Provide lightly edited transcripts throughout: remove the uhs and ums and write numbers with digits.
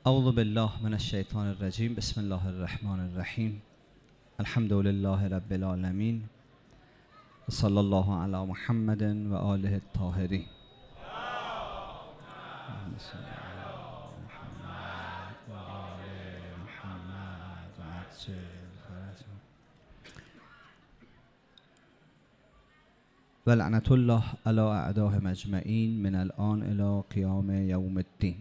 اعوذ بالله من الشیطان الرجیم. بسم الله الرحمن الرحیم. الحمد لله رب العالمین و صلی الله علی محمد و آله الطاهرین. و لعنت الله علی اعدائهم اجمعین من الان الی قیام یوم الدین.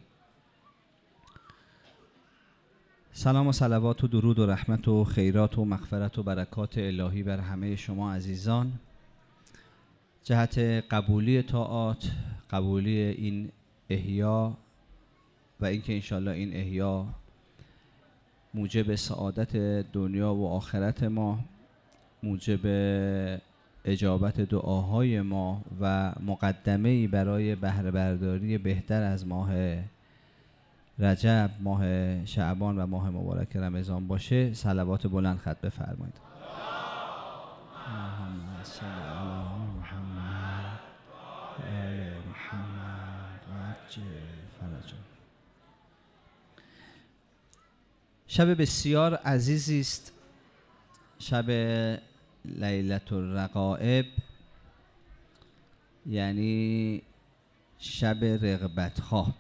سلام و صلوات و درود و رحمت و خیرات و مغفرت و برکات الهی بر همه شما عزیزان. جهت قبولی طاعات، قبولی این احیا و اینکه انشالله این احیا موجب سعادت دنیا و آخرت ما، موجب اجابت دعاهای ما و مقدمه‌ای برای بهره برداری بهتر از ماه رجب، ماه شعبان و ماه مبارک رمضان باشه، صلوات بلند خط بفرمایید. اللهم صل علی محمد و آل محمد و عجل فرجهم. شب بسیار عزیزی است، شب لیلة الرغائب، یعنی شب رغبت خواه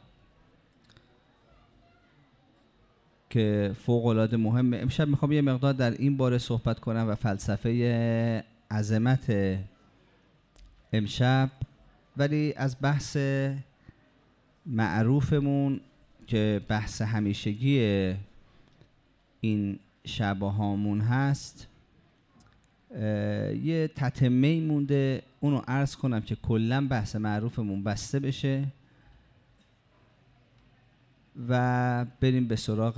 که فوق العاده مهمه. امشب میخوام یه مقدار در این باره صحبت کنم و فلسفه عظمت امشب، ولی از بحث معروفمون که بحث همیشگی این شبه هامون هست یه تتمه‌ای مونده، اونو عرض کنم که کلا بحث معروفمون بسته بشه و بریم به سراغ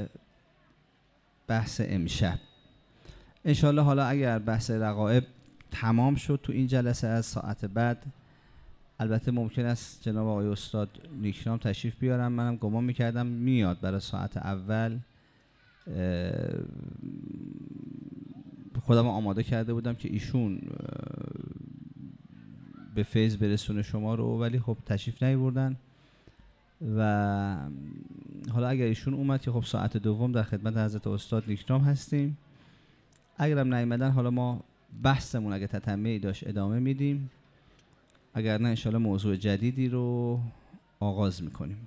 بحث امشب انشالله. حالا اگر بحث رغائب تمام شد تو این جلسه، از ساعت بعد البته ممکن است جناب آقای استاد نیکنام تشریف بیارم، منم گمان میکردم میاد برای ساعت اول، خودم آماده کرده بودم که ایشون به فیض برسونه شما رو، ولی خب تشریف نیاوردن و حالا اگر ایشون اومد که خب ساعت دوم در خدمت حضرت استاد نیکنام هستیم. اگرم نیامدن حالا ما بحثمون اگه تتمه‌ای داشت ادامه میدیم، اگر نه انشالله موضوع جدیدی رو آغاز میکنیم.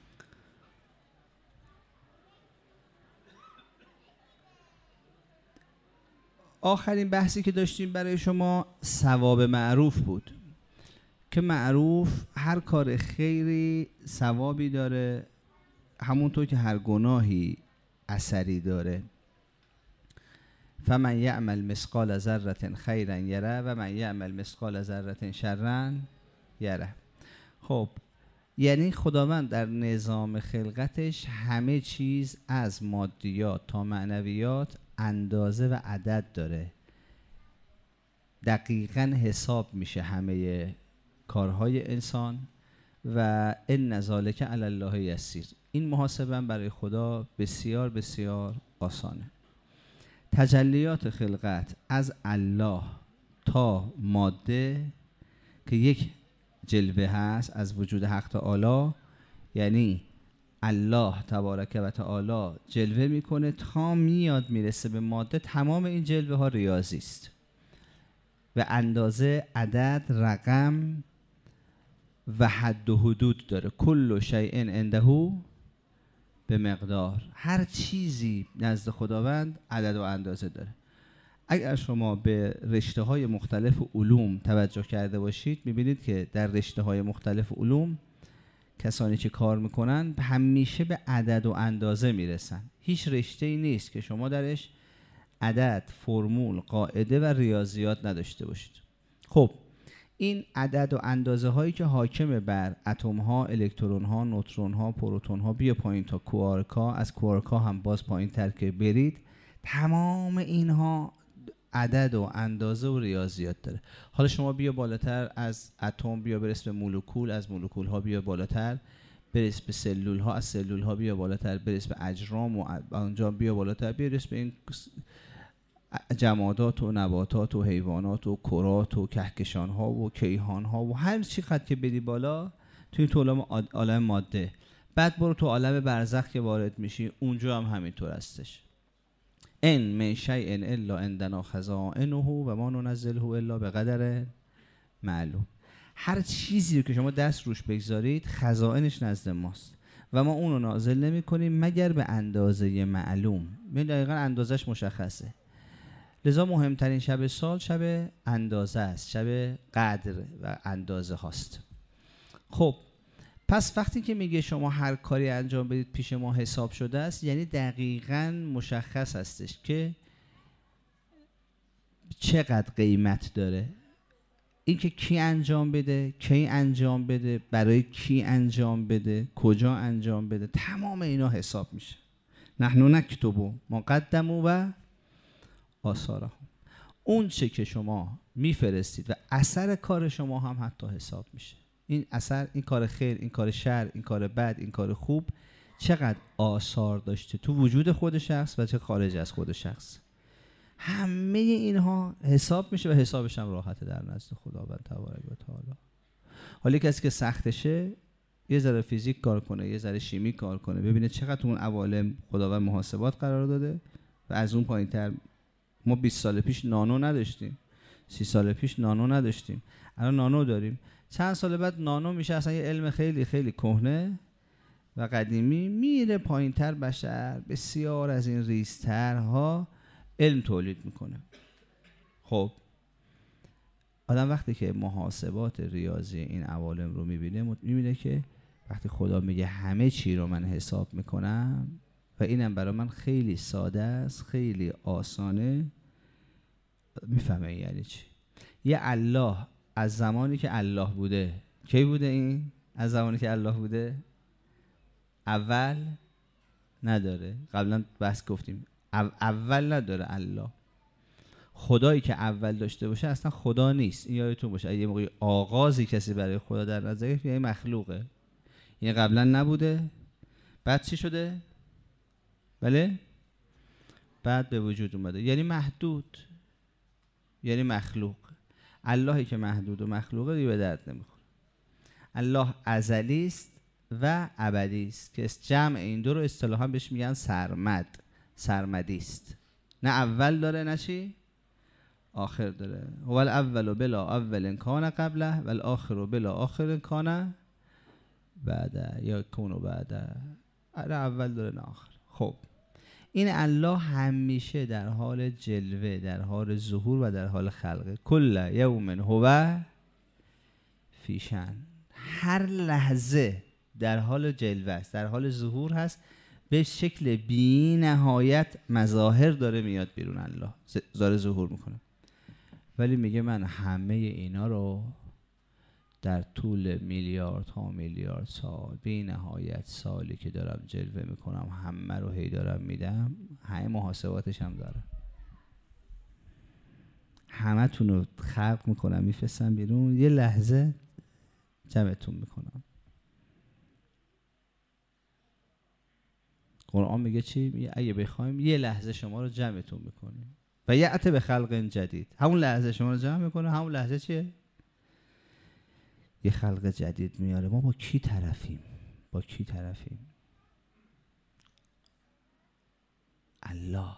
آخرین بحثی که داشتیم برای شما ثواب معروف بود که معروف هر کار خیری ثوابی داره، همونطور که هر گناهی اثری داره. فمن یعمل مثقال ذره خیرا یره و من یعمل مثقال ذره شرا یره. خب یعنی خداوند در نظام خلقتش همه چیز از مادیات تا معنویات اندازه و عدد داره، دقیقاً حساب میشه همه کارهای انسان و ان ذلک علی الله یسیر. این محاسبه برای خدا بسیار بسیار آسانه. تجلیات خلقت از الله تا ماده که یک جلوه هست از وجود حق تعالی، یعنی الله تبارک و تعالی جلوه میکنه تا میاد میرسه به ماده، تمام این جلوه ها ریاضی است و اندازه، عدد، رقم و حد و حدود داره. کل شیء عنده به مقدار، هر چیزی نزد خداوند عدد و اندازه داره. اگر شما به رشته های مختلف علوم توجه کرده باشید میبینید که در رشته های مختلف علوم کسانی که کار میکنن همیشه به عدد و اندازه میرسن. هیچ رشته‌ای نیست که شما درش عدد، فرمول، قاعده و ریاضیات نداشته باشید. خب این عدد و اندازه هایی که حاکم بر اتم ها، الکترون ها، نوترون ها، پروتون ها، بیا پایین تا کوارک ها، از کوارک ها هم باز پایین تر که برید، تمام اینها عدد و اندازه و ریاضیات داره. حالا شما بیا بالاتر از اتم، بیا برس به مولکول، از مولکول ها بیا بالاتر برس به سلول ها، از سلول ها بیا بالاتر برس به اجرام و اونجا بیا بالاتر برس به این جمادات و نباتات و حیوانات و کرات و کهکشان ها و کیهان ها و هر چی قد که بدی بالا توی این عالم ماده. بعد برو تو عالم برزخ که وارد میشی، اونجا هم همینطور هستش. ان من شیء الا عندنا خزائنه و ما ننزله الا بقدر معلوم. هر چیزی رو که شما دست روش بگذارید خزائنش نزد ماست و ما اون رو نازل نمی کنیم مگر به اندازه معلوم. این دقیقا اندازش مشخصه. لذا مهمترین شب سال شب اندازه است، شب قدر و اندازه هاست. خب پس وقتی که میگه شما هر کاری انجام بدید پیش ما حساب شده است، یعنی دقیقاً مشخص هستش که چقدر قیمت داره، این که کی انجام بده، کی انجام بده، برای کی انجام بده، کجا انجام بده، تمام اینا حساب میشه. نحن نکتب ما قدموا و آثارهم. اون چه که شما میفرستید و اثر کار شما هم حتی حساب میشه. این اثر، این کار خیر، این کار شر، این کار بد، این کار خوب چقدر آثار داشته تو وجود خود شخص و چه خارج از خود شخص. همه اینها حساب میشه و حسابش هم راحته در نزد خداوند تبارک و تعالی. حالا کسی که سختشه یه ذره فیزیک کار کنه، یه ذره شیمی کار کنه، ببینه چقدر اون عوالم خداوند محاسبات قرار داده و از اون پایین‌تر. ما 20 سال پیش نانو نداشتیم، 30 سال پیش نانو نداشتیم، الان نانو داریم. چند سال بعد نانو میشه اصلا یه علم خیلی خیلی کهنه و قدیمی، میره پایین‌تر. بشر بسیار از این ریزترها علم تولید میکنه. خب آدم وقتی که محاسبات ریاضی این عوالم رو میبینه که وقتی خدا میگه همه چی رو من حساب میکنم و اینم برای من خیلی ساده است، خیلی آسانه، میفهمه یعنی چی. یه الله از زمانی که الله بوده، کی بوده این؟ از زمانی که الله بوده اول نداره. قبلا بحث گفتیم اول نداره. الله خدایی که اول داشته باشه اصلا خدا نیست. این یادتون باشه اگه یه موقعی آغازی کسی برای خدا در نظر گرفت یعنی مخلوقه. این قبلا نبوده، بعد چی شده؟ بله؟ بعد به وجود اومده، یعنی محدود، یعنی مخلوق. اللهی که محدود و مخلوقه دیگه به درد نمیخوره. الله ازلی است و ابدی است که جمع این دو رو اصطلاحا بهش میگن سرمد. سرمدی است، نه اول داره نه چی آخر داره. هو الاول بلا اول کان قبله و الاخر بلا آخر کان بعد، یا کون بعد. نه اول داره نه آخر. خب این الله همیشه در حال جلوه، در حال ظهور و در حال خلقه. کل یوم هو فی شأن. هر لحظه در حال جلوه است، در حال ظهور هست، به شکل بی نهایت مظاهر داره میاد بیرون. الله داره ظهور میکنه، ولی میگه من همه اینا رو در طول میلیاردها میلیارد سال، بی نهایت سالی که دارم جلوه میکنم، همه رو هی دارم میدم، همه محاسباتش هم دارم، همه تون رو خلق میکنم میفرستم بیرون، یه لحظه جمعتون میکنم. قرآن میگه چی؟ میگه اگه بخوایم یه لحظه شما رو جمعتون میکنیم و یأتی به خلق جدید. همون لحظه شما رو جمع میکنه، همون لحظه چیه؟ یه خلق جدید میاره. ما با کی طرفیم؟ با کی طرفیم؟ الله.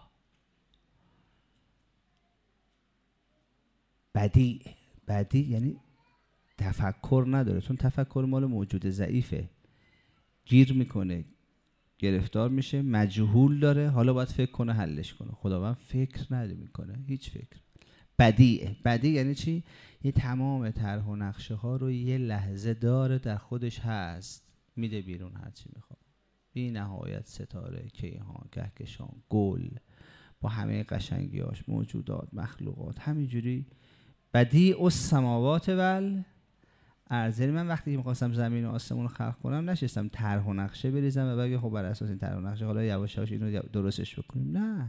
بدیع یعنی تفکر نداره، چون تفکر مال موجود ضعیفه، گیر میکنه، گرفتار میشه، مجهول داره، حالا باید فکر کنه حلش کنه. خداوند فکر نمیکنه، هیچ فکر. بدیع یعنی چی؟ یه تمام طرح و نقشه ها رو یه لحظه داره، در خودش هست، میده بیرون هر چی میخواد. بی نهایت ستاره، کیهان، کهکشان، گل با همه قشنگیاش، موجودات، مخلوقات، همینجوری. بدیع السماوات و الارض. من وقتی که می‌خواستم زمین و آسمون رو خلق کنم نشستم طرح و نقشه بریزم و بگم خب بر اساس این طرح و نقشه حالا یواش یواش اینو درستش بکنیم. نه،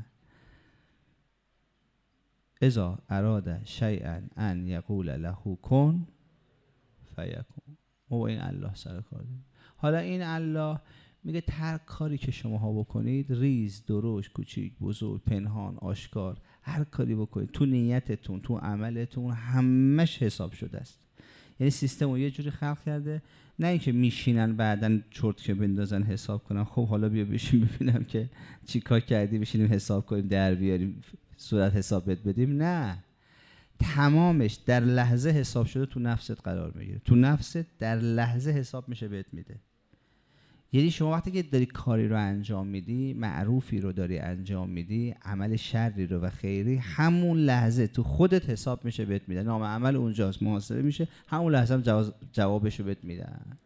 اذا اراد شیئا ان یقول له کن فیکون. ما با این الله سر کار داریم. حالا این الله میگه هر کاری که شماها بکنید، ریز، درشت، کوچیک، بزرگ، پنهان، آشکار، هر کاری بکنید، تو نیتتون، تو عملتون، همش حساب شده است. یعنی سیستم رو یه جوری خلق کرده نه اینکه میشینن بعدن چرت که بندازن حساب کنن خب حالا بیا بشین ببینم که چی کار کردی، بشینیم حساب کنیم در بیاریم صورت حساب بدیم. نه، تمامش در لحظه حساب شده تو نفست قرار میگیره، تو نفست در لحظه حساب میشه بهت میده. یعنی شما وقتی که داری کاری رو انجام میدی، معروفی رو داری انجام میدی، عمل شری رو و خیری، همون لحظه تو خودت حساب میشه بهت میده، نام عمل اونجاست، محاسبه میشه، همون لحظه هم جوابشو بهت میدن.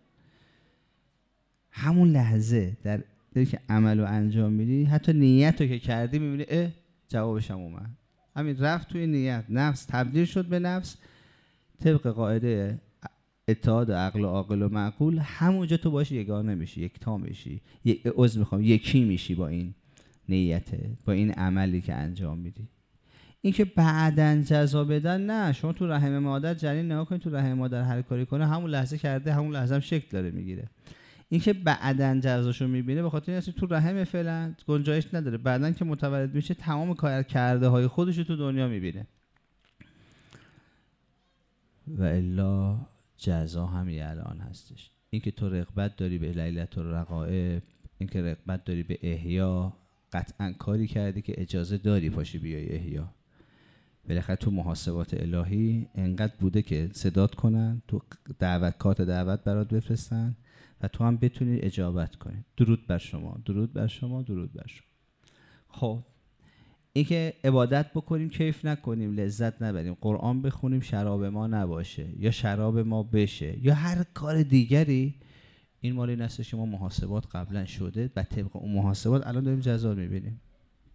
همون لحظه داری که عمل رو انجام میدی، حتی نیت رو که کردی میبینی جوابش هم اومد، همین رفت توی نیت، نفس تبدیل شد به نفس. طبق قاعده اتحاد عقل و عاقل و معقول، همونجا تو باش یگانه میشی، یکتا میشی، یکی میشی با این نیته، با این عملی که انجام میدی. این که بعدن جزا بدن، نه، شما تو رحم مادر جنین نگاه کنید، تو رحم مادر هر کاری کنه همون لحظه کرده، همون لحظه هم شکل داره میگیره. این که بعدن جزاشو میبینه به خاطر اینکه تو رحم فعلا گنجایش نداره، بعدن که متولد میشه تمام کار کرده های خودش رو تو دنیا میبینه. و الا جزا همین الان هستش. این که تو رغبت داری به لیلة الرغائب، این که رغبت داری به احیا، قطعا کاری کردی که اجازه داری پاشی بیای احیا. بالاخره تو محاسبات الهی انقدر بوده که صدات کنن، تو کارت دعوت برات بفرستن و تو هم بتونی اجابت کنی. درود بر شما، درود بر شما، درود بر شما. خب این که عبادت بکنیم کیف نکنیم، لذت نبریم، قرآن بخونیم شراب ما نباشه یا شراب ما بشه یا هر کار دیگری، این مالی نسل شما محاسبات قبلا شده و طبق اون محاسبات الان داریم جزا میبینیم.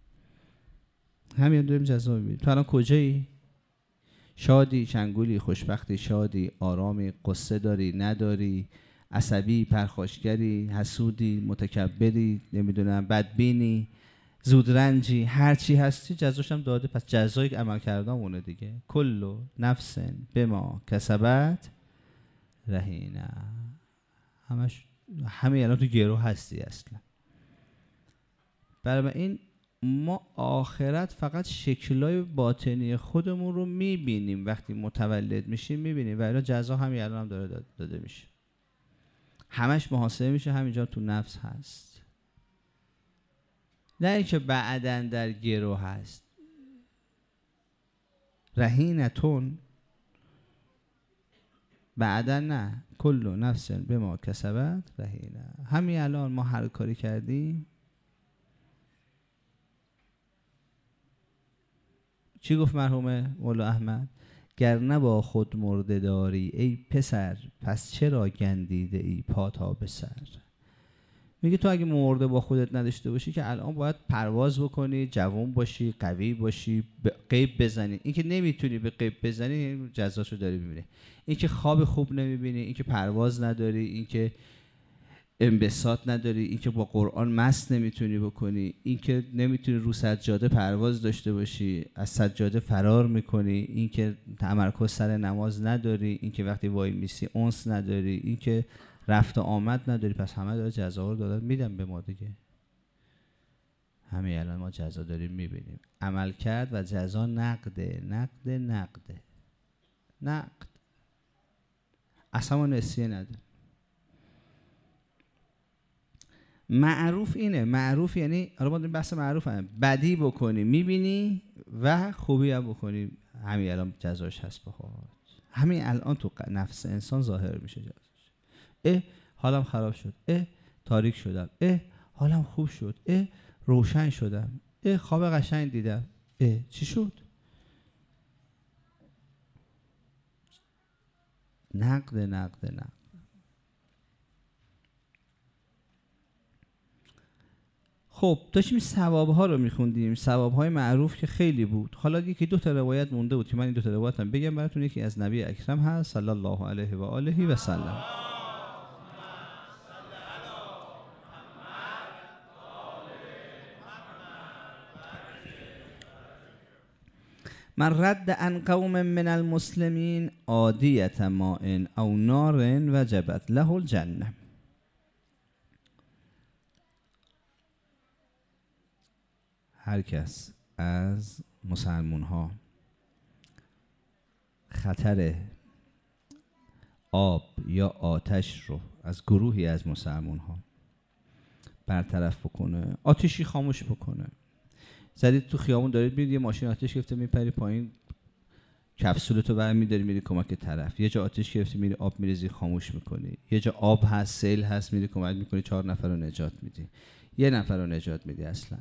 همین داریم جزا میبینیم. تو الان کجایی؟ شادی، چنگولی، خوشبختی، شادی، آرامی، قصه داری، نداری، عصبی، پرخاشگری، حسودی، متکبری، نمیدونم بدبینی، زودرنجی، هر چی هستی جزاش هم داده. پس جزای عمل کردامونه دیگه. کلو نفس بما کسبت رهینه. همه الان تو گرو هستی اصلا. برای این ما آخرت فقط شکلای باطنی خودمون رو میبینیم، وقتی متولد میشیم میبینیم، و الا جزا همین الان هم داره داده میشه، همش محاسبه میشه، همینجا تو نفس هست. نه اینکه بعدن در گرو هست. رهینتون بعدن نه، کل نفس بما کسبت رهینه. همین الان ما هر کاری کردیم، چی گفت مرحوم مولا احمد؟ گر نه با خود مرده داری ای پسر، پس چرا گندیده ای پا تا به سر. میگه تو اگه مرده با خودت نداشته باشی که الان باید پرواز بکنی، جوان باشی، قوی باشی، به غیب بزنی. این که نمیتونی به غیب بزنی جزاشو داری میبینی. این که خواب خوب نمیبینی، این که پرواز نداری، این که انبساط نداری، این که با قرآن مست نمیتونی بکنی، این که نمیتونی رو سجاده پرواز داشته باشی، از سجاده فرار میکنی، این که تمرکز سر نماز نداری، این که وقتی وای میسی انس نداری، این که رفت و آمد نداری. پس همه داره جزا رو دادن میدن به ما دیگه. همین الان ما جزا داریم میبینیم. عمل کرد و جزا نقده، نقده، نقده، نقد. اصلا ما نسیه نداره. معروف اینه، معروف یعنی حالا ما داریم بحث معروف هم، بدی بکنی میبینی و خوبی هم بکنی همین الان جزاش هست بخواد. همین الان تو نفس انسان ظاهر میشه جزاش. حالم خراب شد، تاریک شدم، حالم خوب شد، روشن شدم، خواب قشنگ دیدم، چی شد؟ نقد، نقد، نقد. خب داشتیم ثواب‌ها رو میخوندیم، ثواب‌های معروف که خیلی بود. حالا یکی دو تا روایت مونده بود که من این دو تا روایت هم بگم براتون. یکی از نبی اکرم هست صلی الله علیه و آله و سلم. من رد عن قوم من المسلمین عادیة ماء او نار وجبت له الجنه. هر کس از مسلمون ها خطر آب یا آتش رو از گروهی از مسلمان ها برطرف بکنه، آتشی خاموش بکنه. زدید تو خیابون دارید میرید، یه ماشین آتش گرفته میپری پایین، کپسولتو برمی‌داری میری کمک طرف. یه جا آتش گرفتی میری آب میریزی خاموش میکنی. یه جا آب هست، سیل هست، میری کمک میکنی 4 نفر رو نجات میدی، 1 نفر رو نجات میدی. اصلا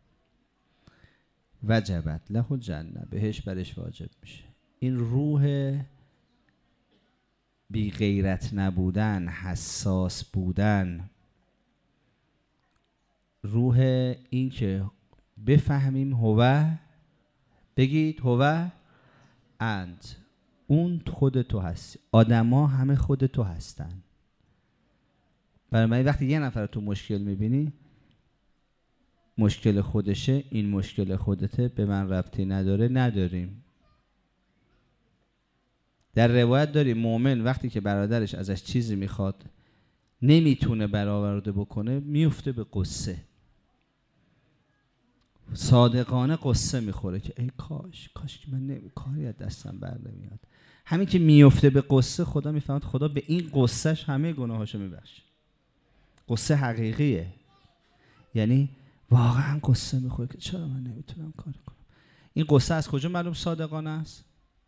وجبت له الجنه، بهش برش واجب میشه. این روح بی غیرت نبودن، حساس بودن، روح این که بفهمیم هو، بگید هو انت، اون خود تو هستی. آدما همه خود تو هستن. برای من وقتی یه نفر تو مشکل میبینی، مشکل خودشه، این مشکل خودته، به من ربطی نداره، نداریم. در روایت داریم مؤمن وقتی که برادرش ازش چیزی میخواد نمیتونه برآورده بکنه، میفته به قصه، صادقانه قصه میخوره که ای کاش که من کاری از دستم بر نمیاد. همین که میفته به قصه، خدا میفهمد خدا به این قصهش همه گناهاشو میبخشه. قصه حقیقیه، یعنی واقعا قصه میخوره که چرا من نمیتونم کار کنم. این قصه از کجا معلوم صادقانه است؟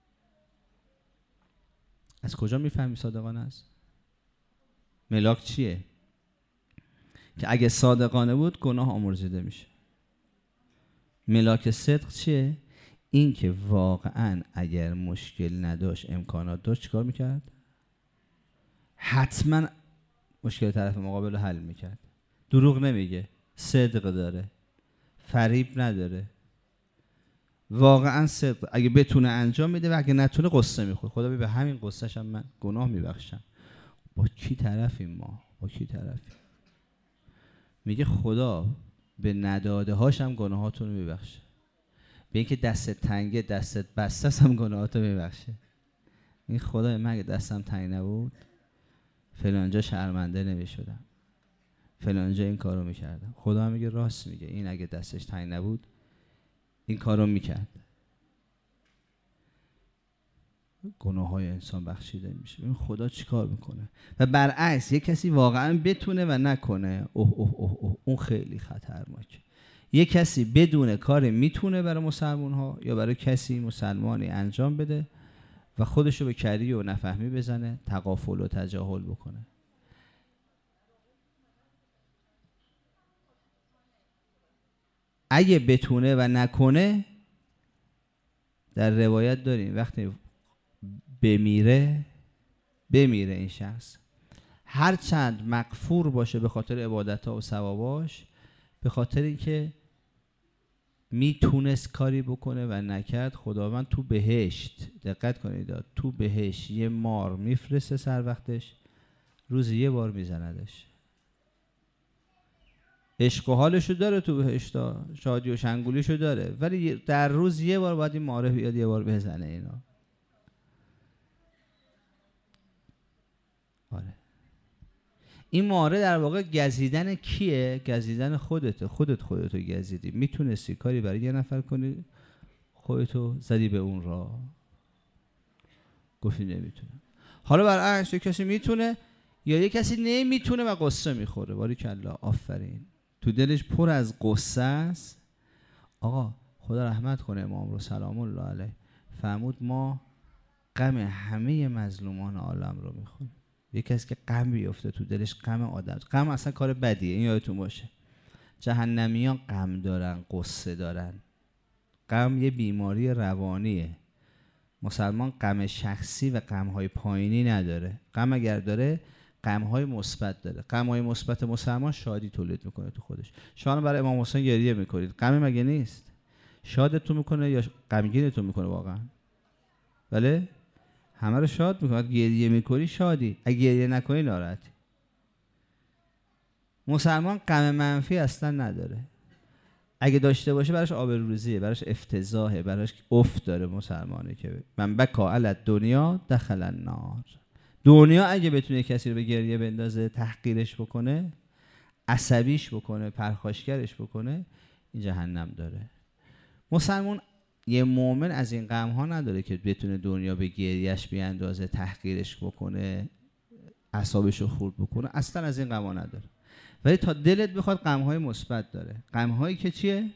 از کجا میفهمی صادقانه است؟ ملاک چیه؟ که اگه صادقانه بود گناه آمرزیده میشه. ملاک صدق چیه؟ این که واقعا اگر مشکل نداشت، امکانات داشت، چیکار میکرد؟ حتما مشکل طرف مقابل رو حل میکرد. دروغ نمیگه، صدق داره، فریب نداره، واقعا صدق. اگه بتونه انجام میده و اگه نتونه قصه میخوره. خدا به همین قصهش هم من گناه میبخشم. با کی طرفیم ما؟ با کی طرفیم؟ میگه خدا به نداده هاشم گناهاتون رو میبخشه. به اینکه دستت تنگه دستت بسته هم گناهاتو میبخشه. این خدا من اگه دستم تنگ نبود فلانجا شرمنده نمیشدم، فلانجا این کارو میکردم. خدا هم میگه راست میگه، این اگه دستش تنگ نبود این کارو میکرد. گناه های انسان بخشیده میشه. این خدا چیکار میکنه؟ و برعکس یک کسی واقعا بتونه و نکنه، اون خیلی خطرناکه. یک کسی بدون کار میتونه برای مسلمان ها یا برای کسی مسلمانی انجام بده و خودشو به کری و نفهمی بزنه، تغافل و تجاهل بکنه. اگه بتونه و نکنه، در روایت داریم وقتی بمیره این شخص، هر چند مغفور باشه به خاطر عبادت‌ها و ثواباش، به خاطر اینکه میتونست کاری بکنه و نکرد، خداوند تو بهشت، دقت کنید، تو بهشت یه مار میفرسته سر وقتش، روزی 1 بار میزندش. عشق و حالشو داره تو بهشت، شادی و شنگولیشو داره، ولی در روز 1 بار باید این ماره بیاد 1 بار بزنه اینا. آره. این ماره در واقع گزیدن کیه؟ گزیدن خودته. خودتو گزیدی. میتونستی کاری برای یه نفر کنی، خودتو زدی به اون راه، گفتی نمیتونم. حالا برعکس یک کسی میتونه یا یک کسی نمیتونه و قصه میخوره. باریکلا، آفرین، تو دلش پر از قصه است. آقا خدا رحمت کنه امام رو سلام الله علیه، فرمود ما غم همه مظلومان عالم رو میخوریم. یک کسی که غم بیفته تو دلش، غم آدم، غم اصلا کار بدیه، این یادتون باشه. جهنمیان غم دارن، قصه دارن. غم یه بیماری روانیه. مسلمان غم شخصی و غم‌های پایینی نداره. غم اگر داره، غم‌های مثبت داره. غم‌های مثبت مسلمان شادی تولید میکنه تو خودش. شما برای امام حسین گریه میکنید، غم مگه نیست؟ شادتون میکنه یا غمگینتون میکنه واقعا؟ بله؟ همه رو شاد میکنه. گریه میکنی شادی، اگه گریه نکنی ناراحتی. مسلمان غم منفی اصلا نداره. اگه داشته باشه براش آبروریزیه، براش افتضاحه، براش افت داره. مسلمانی که من بکا علی دنیا دخل النار. دنیا اگه بتونه کسی رو به گریه بندازه، تحقیرش بکنه، عصبیش بکنه، پرخاشگرش بکنه، این جهنم داره. مسلمان یه مؤمن از این غم ها نداره که بتونه دنیا به گریهش بیاندازه، تحقیرش بکنه، اعصابش رو خورد بکنه، اصلا از این غم ها نداره. ولی تا دلت بخواد غم های مثبت داره، غم هایی که چیه؟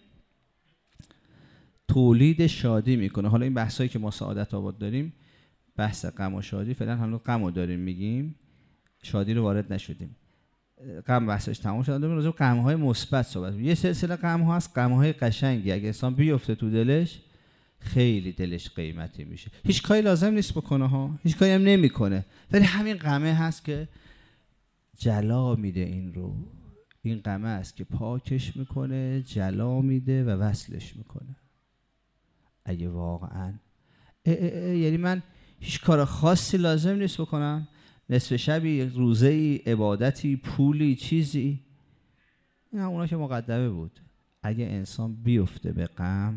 تولید شادی میکنه. حالا این بحثایی که ما سعادت آباد داریم، بحث غم و شادی، فعلا هنوز غم رو داریم میگیم، شادی رو وارد نشدیم. غم بحثش تمام شد، داریم راجع به غم های مثبت صحبت. یه سلسله غم ها هست، غم های قشنگی، اگه انسان بیفته تو دلش خیلی دلش قیمتی میشه. هیچ کاری لازم نیست بکنه ها، هیچ کاری هم نمیکنه، ولی همین غمه هست که جلا میده این رو. این غمه است که پاکش میکنه، جلا میده و وصلش میکنه. اگه واقعا یعنی من هیچ کار خاصی لازم نیست بکنم، نصف شبی، روزه‌ای، عبادتی، پولی، چیزی، این اونا که مقدمه بود. اگه انسان بیفته به غم،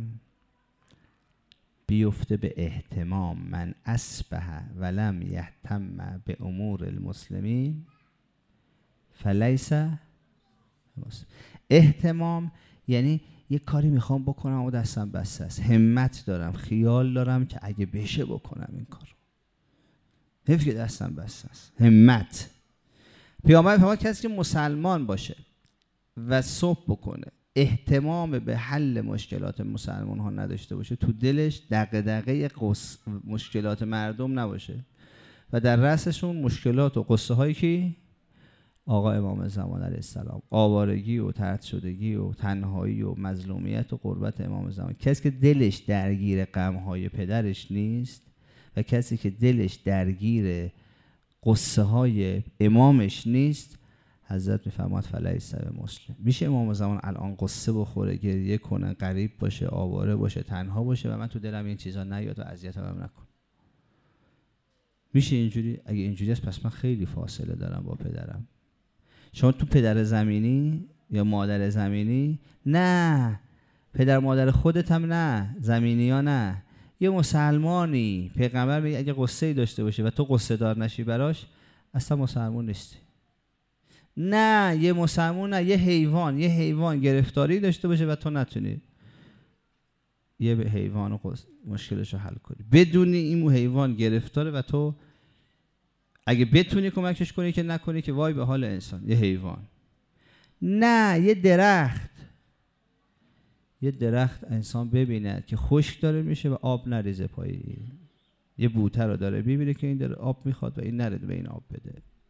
بیفته به اهتمام، من اصبح ولم یهتم به امور المسلمین فلیس مسلم. اهتمام یعنی یه کاری میخوام بکنم و دستم بسته است، همت دارم، خیال دارم که اگه بشه بکنم این کارو، حیف که دستم بسته است، همت. پیامبر فرمود کسی که مسلمان باشه و صبح بکنه، اهتمام به حل مشکلات مسلمان ها نداشته باشه، تو دلش دغدغه مشکلات مردم نباشه و در رأسشون مشکلات و قصه هایی که آقا امام زمان علیه السلام، آوارگی و طرد شدگی و تنهایی و مظلومیت و غربت امام زمان. کسی که دلش درگیر غم‌های پدرش نیست و کسی که دلش درگیر قصه های امامش نیست، حضرت میفرماد فلیس مسلم. میشه امام زمان الان قصه بخوره، گریه کنه، غریب باشه، آواره باشه، تنها باشه و من تو دلم این چیزا نیاد و اذیتم نکن؟ میشه اینجوری؟ اگه اینجوری است پس من خیلی فاصله دارم با پدرم. شما تو پدر زمینی یا مادر زمینی؟ نه. پدر مادر خودت هم نه، زمینی ها نه. یه مسلمانی، پیغمبر میگه اگه قصه‌ای داشته باشه و تو قصه دار نشی براش، اصلا مسلمان نیستی. نه، یه مسلمان نه، یه حیوان گرفتاری داشته باشه و تو نتونی یه حیوان مشکلش رو حل کنی، بدونی این حیوان گرفتاره و تو اگه بتونی کمکش کنی که نکنی که وای به حال انسان. یه حیوان. نه، یه درخت انسان ببینه که خشک داره میشه و آب نریزه پایی، یه بوته رو داره ببینه که این داره آب میخواد و این نرده به این آب بده.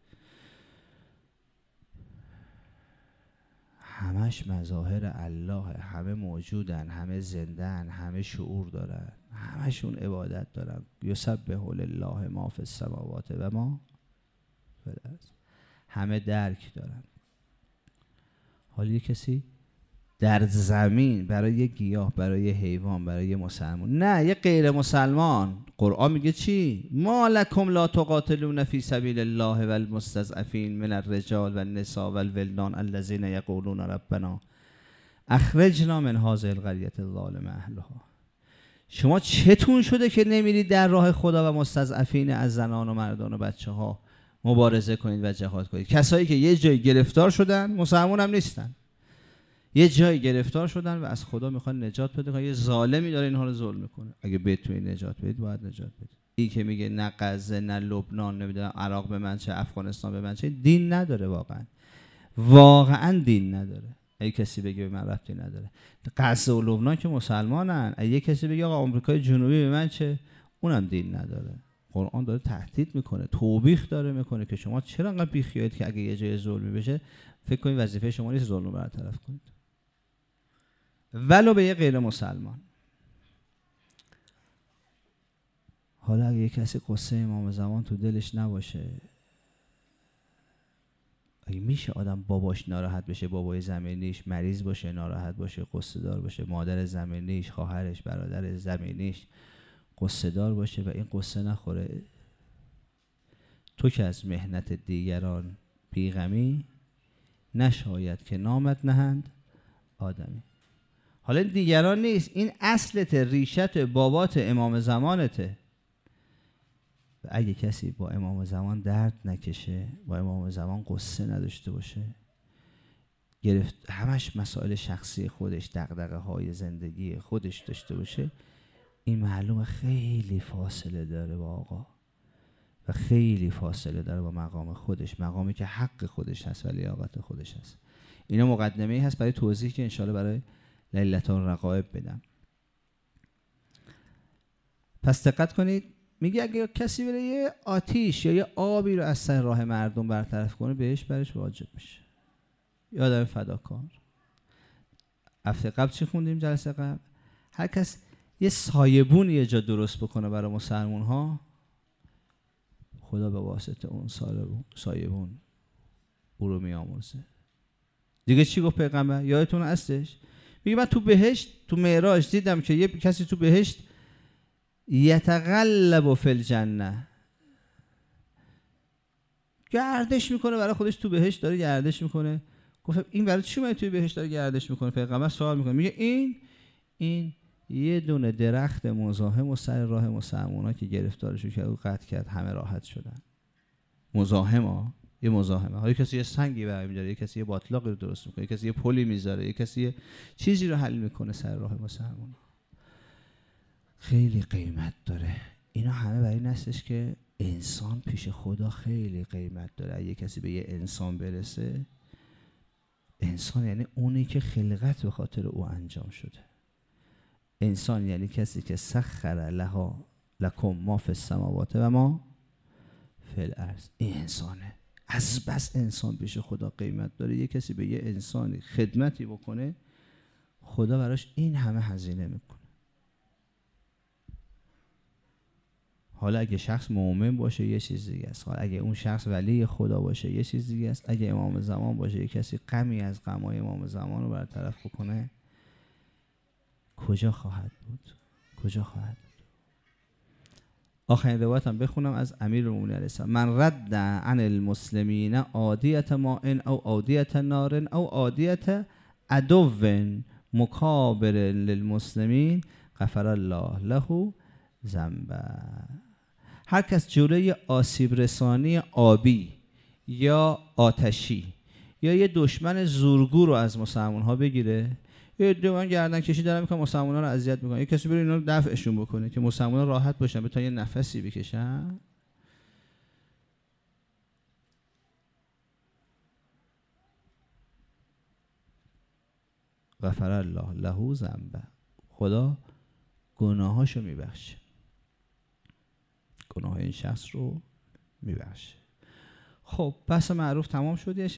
همش مظاهر الله، همه موجودن، همه زندن، همه شعور دارن، همشون عبادت دارن. یسبح لله ما فی السماوات و ما فی الارض. همه درک دارن. حالا یه کسی در زمین برای یه گیاه، برای یه حیوان، برای یه مسلمان، نه، یه غیر مسلمان، قرآن میگه چی؟ ما لکم لا تقاتلون فی سبیل الله والمستضعفین من الرجال والنساء والولدان الذین یقولون ربنا اخرجنا من هذه القریة الظالم اهلها. شما چتون شده که نمیرید در راه خدا و مستضعفین از زنان و مردان و بچه ها مبارزه کنید و جهاد کنید؟ کسایی که یه جای گرفتار شدن، مسلمان هم نیستن، یه جای گرفتار شدن و از خدا میخوان نجات پیدا کنن. یه ظالمی داره اینها رو ظلم میکنه. اگه بتونی نجات بدید باید نجات بدید. این که میگه نه غزه، نه لبنان، نمیدونم عراق به من چه، افغانستان به من چه، دین نداره. واقعا دین نداره. اگه کسی بگه به من ربطی نداره، غزه و لبنان که مسلمانن. اگه کسی بگه آقا آمریکای جنوبی به من چه، اونم دین نداره. قرآن داره تهدید میکنه، توبیخ داره میکنه که شما چرا انقدر بیخیالید که اگه یه جای ظلمی بشه فکر کنید وظیفه شما نیست ظلم رو برطرف کنید، ولو به یه غیر مسلمان. حالا اگه یه کسی قصه امام زمان تو دلش نباشه، اگه میشه آدم باباش ناراحت بشه، بابای زمینیش مریض باشه، ناراحت باشه، قصه دار باشه، مادر زمینیش، خواهرش، برادر زمینیش قصه دار باشه و این قصه نخوره، تو که از محنت دیگران بیغمی، نشاید که نامت نهند آدمی. حالا دیگران نیست، این اصلت، ریشت، بابات، امام زمانته. و اگه کسی با امام زمان درد نکشه، با امام زمان قصه نداشته باشه، همش مسائل شخصی خودش، دغدغه های زندگی خودش داشته باشه، این معلومه خیلی فاصله داره با آقا و خیلی فاصله داره با مقام خودش، مقامی که حق خودش هست و لیاقت خودش هست. اینا مقدمه‌ای هست برای توضیح که انشاءالله برای لیلتان رقائب بدم. پس دقت کنید، میگه اگه کسی بره یه آتیش یا یه آبی رو از سر راه مردم برطرف کنه بهش برش واجب میشه. یادم فداکار هفته قبل چی خوندیم؟ جلسه قبل هر کس یه سایبون یه جا درست بکنه برای مسلمون ها، خدا به واسطه اون سایبون او رو میامرزه. دیگه چی گفت پیغمبر؟ یادتون هستش؟ میگه من تو بهشت، تو معراج دیدم که یه کسی تو بهشت یتقلب فی الجنه، گردش میکنه برای خودش تو بهشت، داره گردش میکنه. گفت این برای چی توی بهشت داره گردش میکنه؟ پیغمبر سوال میکنه، میگه این یه دونه درخت مزاحم و سر راه مسلمونا که گرفتارشو کرد و قطع کرد، همه راحت شدن. مزاحم یه مزاحمه. حالا کسی یه سنگی برمی‌داره، یه کسی یه باطلاقی رو درست میکنه، یه کسی یه پلی میذاره، یه کسی یه چیزی رو حل میکنه سر راه مسلمونا. خیلی قیمت داره. اینا همه برای این هستش که انسان پیش خدا خیلی قیمت داره. اگه کسی به یه انسان برسه، انسان یعنی اونی که خلقت به خاطر او انجام شده. انسان یعنی کسی که سخر لکم ما فی السماوات و ما فی الارض. این انسانه. از بس انسان پیش خدا قیمت داره. یه کسی به یه انسانی خدمتی بکنه، خدا براش این همه هزینه میکنه. حالا اگه شخص مؤمن باشه یه چیز دیگه است، حالا اگه اون شخص ولی خدا باشه یه چیز دیگه است، اگه امام زمان باشه یه کسی غمی از غمای امام زمان رو برطرف بکنه، کجا خواهد بود؟ آخرین روایت هم بخونم از امیرالمومنین علیه السلام: من رد عن المسلمین عادیت ماء او عادیت نار او عادیت عدو مکابر للمسلمین غفر الله له ذنبه. هر کس جلوی آسیب رسانی آبی یا آتشی یا یه دشمن زورگو رو از مسلمان ها بگیره، یه دوان گردن کشی دارن میکنن مسلمان ها رو اذیت میکنن، یه کسی بره اینا رو دفعشون بکنه که مسلمان ها راحت باشن، بتونن یه نفسی بکشن، غفر الله له ذنبه، خدا گناهاشو میبخشه، گناه این شخص رو میبخشه. خب بحث معروف تمام شد.